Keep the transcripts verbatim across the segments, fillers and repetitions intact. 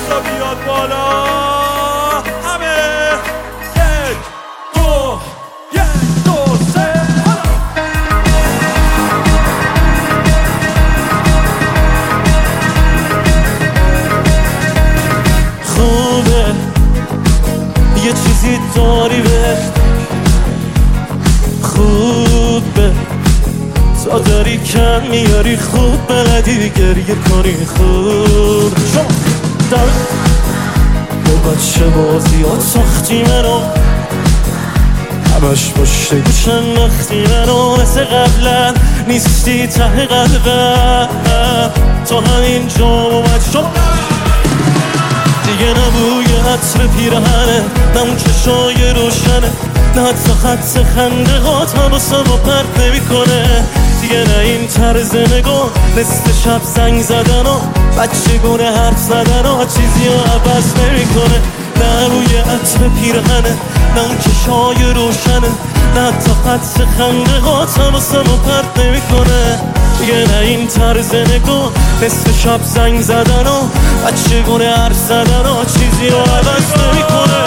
دستا بیاد بالا همه. یک دو یک دو سه خوبه یه چیزی داری به خوبه تا داری کم میاری خوب بلدی گریه کنی خوب شما در با بچه بازی ها ساختی منو همش پشت گوشم وقتی منو مثل قبلا نیستی ته قلبم تا همین جا اومد شما دیگه نبوی عطر پیرهنه نه اون چشای روشنه نه حتی خط خنده هات حواسم رو پرت نمی کنه دیگه نه این طرز نگاه نصف شب زنگ زدن و بچه گونه حرف زدن و چیزی رو عوض نمی کنه نه روی عطر پیرهنه نه اون چشای روشنه نه حتی خط خنده هات حواسم رو پرت نمی کنه دیگه نه این طرز نگاه نصف شب زنگ زدن و بچه گونه حرف زدن و چیزی رو عوض نمی کنه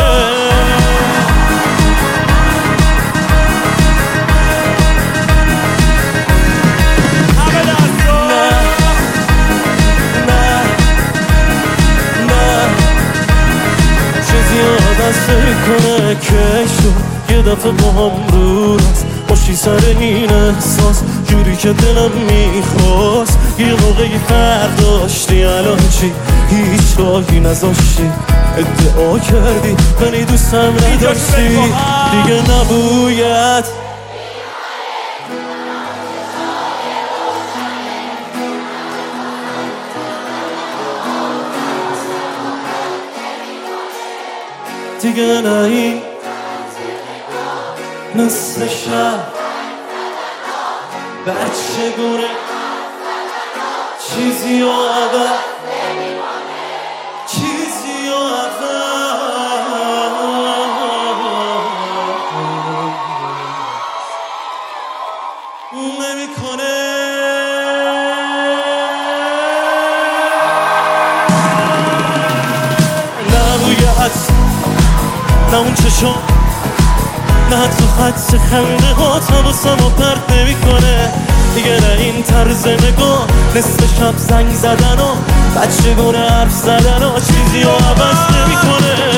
کنه که شد یه دفعه با هم رو راست باشی سر این احساس جوری که دلم میخواست یه موقعی فرق داشتی الان چی هیچ راهی نذاشتی ادعا کردی منی دوستم نداشتی دیگه نبوید دیگه نه این نصف شب بچه گونه چیزی و عوض چیزی و عوض نمی کنه نبوید نه اون چشم نه حتی خط خنده هات حواسم رو پرت نمی کنه دیگه نه این طرز نگاه نصف شب زنگ زدن و بچه گونه حرف زدن و چیزی رو عوض نمی کنه